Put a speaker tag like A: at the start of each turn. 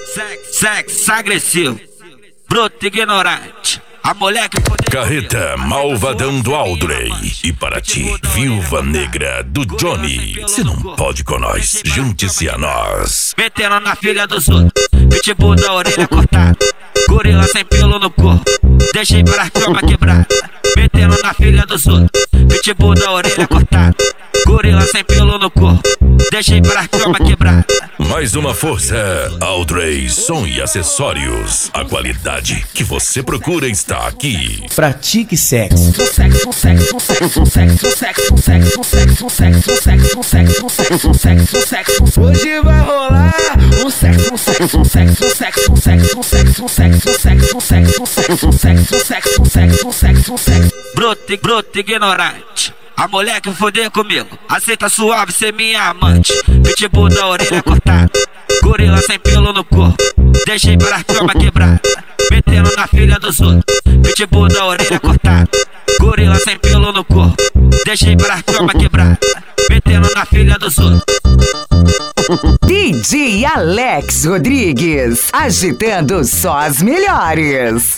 A: Sexo agressivo, bruto ignorante. A mulher que poder...
B: Carreta Malvadão do Aldrey. E para ti, Viúva Negra do Johnny. Se não pode com nós, junte-se a nós.
A: Metendo na filha dos outros, pitbull da orelha cortada, gorila sem pelo no corpo, deixei pra cama quebrada. Metendo na filha dos outros, pitbull da orelha cortada, gorila sem pelo no corpo, deixei pra cama quebrada.
B: Mais uma força, Aldrey Som e Acessórios. A qualidade que você procura está aqui.
C: Pratique sexo.
D: Hoje vai rolar um sexo.
A: Bruto ignorante. A mulher que foder comigo, aceita suave ser minha amante. Pitbull da orelha cortada, gorila sem pelo no corpo, deixei pra cama quebrada. Metendo na filha dos outros, pitbull da orelha cortada, gorila sem pelo no corpo, deixei pra cama quebrada. Metendo na filha dos outros.
E: DJ Alex Rodrigues, agitando só as melhores.